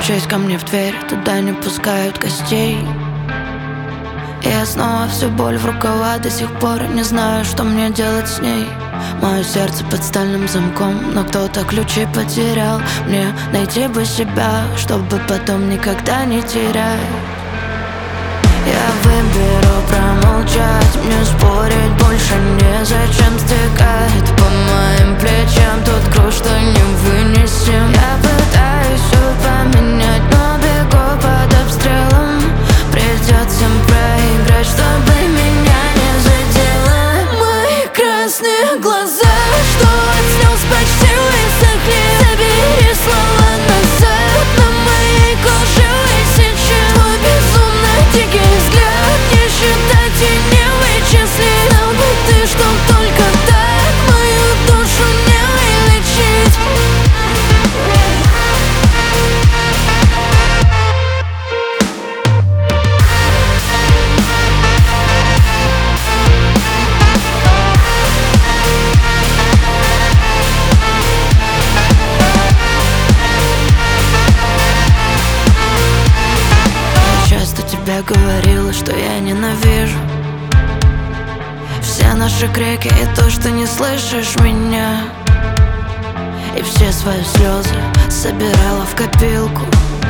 Постучись ко мне в дверь, туда не пускают гостей. И я снова всю боль в рукава, до сих пор не знаю, что мне делать с ней. Мое сердце под стальным замком, но кто-то ключи потерял. Мне найти бы себя, чтобы потом никогда не терять. Я выберу промолчать, мне спорить больше незачем. Стекает по моим плечам тот груз, что не вынесем. Я пытаюсь все поменять, но бегу под обстрелом. Придется проиграть, чтобы меня не задело. Мои красные глаза, что от слез почти высохли. Забери слова назад, на моей коже высечен твой безумно дикий взгляд. Не считать и не вычислить. Знал бы ты, что только так мою душу не вылечить. Я говорила, что я ненавижу все наши крики и то, что не слышишь меня. И все свои слезы собирала в копилку,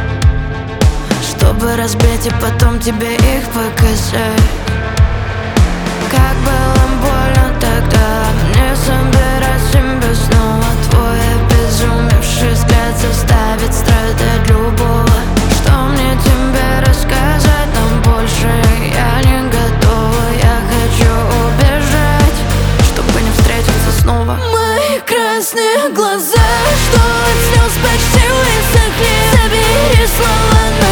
чтобы разбить и потом тебе их показать. Как было больно тогда мне собирать себя снова. Твой обезумевший взгляд заставит страдать любого. Что мне тебе рассказать, но больше я не готова. Я хочу убежать, чтобы не встретиться снова. Мои красные глаза, что от слез почти высохли. Забери слова